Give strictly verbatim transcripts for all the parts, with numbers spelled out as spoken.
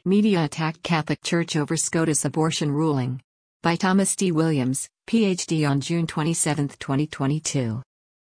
Media attacked Catholic Church over SCOTUS abortion ruling. By Thomas D. Williams, P H D on June twenty-seventh, twenty twenty-two.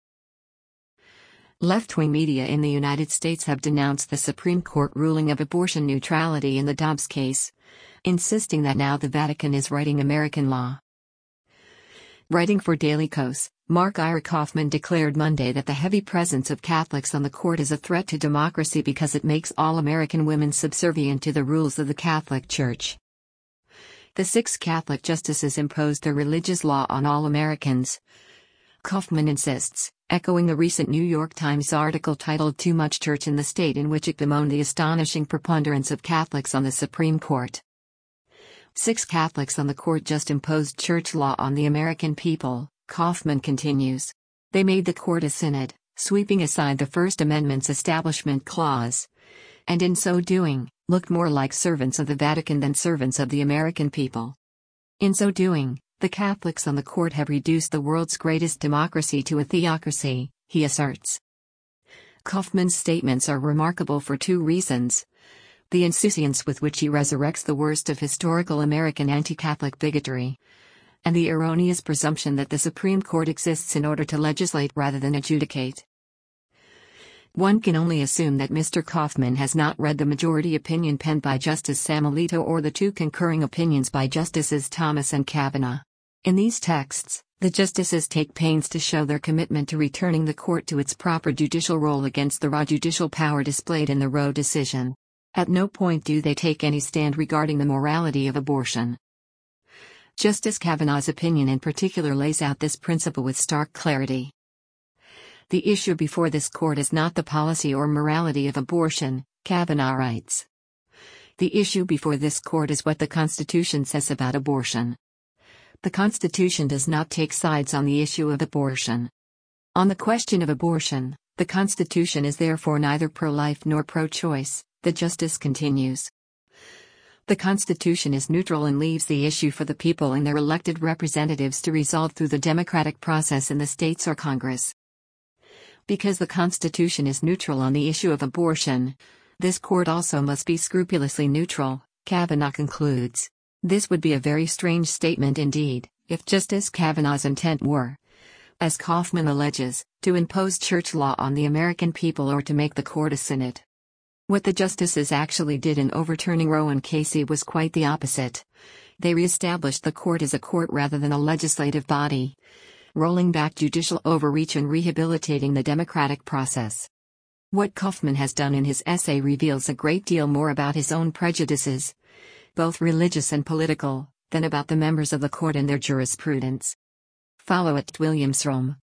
Left-wing media in the United States have denounced the Supreme Court ruling of abortion neutrality in the Dobbs case, insisting that now the Vatican is writing American law. Writing for Daily Kos, Mark Ira Kaufman declared Monday that the heavy presence of Catholics on the court is a threat to democracy because it makes all American women subservient to the rules of the Catholic Church. The six Catholic justices imposed their religious law on all Americans, Kaufman insists, echoing the recent New York Times article titled Too Much Church in the State, in which it bemoaned the astonishing preponderance of Catholics on the Supreme Court. Six Catholics on the court just imposed church law on the American people, Kaufman continues. They made the court a synod, sweeping aside the First Amendment's Establishment Clause, and in so doing, looked more like servants of the Vatican than servants of the American people. In so doing, the Catholics on the court have reduced the world's greatest democracy to a theocracy, he asserts. Kaufman's statements are remarkable for two reasons: the insouciance with which he resurrects the worst of historical American anti-Catholic bigotry, and the erroneous presumption that the Supreme Court exists in order to legislate rather than adjudicate. One can only assume that Mister Kaufman has not read the majority opinion penned by Justice Sam Alito or the two concurring opinions by Justices Thomas and Kavanaugh. In these texts, the justices take pains to show their commitment to returning the court to its proper judicial role against the raw judicial power displayed in the Roe decision. At no point do they take any stand regarding the morality of abortion. Justice Kavanaugh's opinion in particular lays out this principle with stark clarity. The issue before this court is not the policy or morality of abortion, Kavanaugh writes. The issue before this court is what the Constitution says about abortion. The Constitution does not take sides on the issue of abortion. On the question of abortion, the Constitution is therefore neither pro-life nor pro-choice, the justice continues. The Constitution is neutral and leaves the issue for the people and their elected representatives to resolve through the democratic process in the states or Congress. Because the Constitution is neutral on the issue of abortion, this court also must be scrupulously neutral, Kavanaugh concludes. This would be a very strange statement indeed, if Justice Kavanaugh's intent were, as Kaufman alleges, to impose church law on the American people or to make the court a synod. What the justices actually did in overturning Roe and Casey was quite the opposite. They re-established the court as a court rather than a legislative body, rolling back judicial overreach and rehabilitating the democratic process. What Kaufman has done in his essay reveals a great deal more about his own prejudices, both religious and political, than about the members of the court and their jurisprudence. Follow at Williams Rome.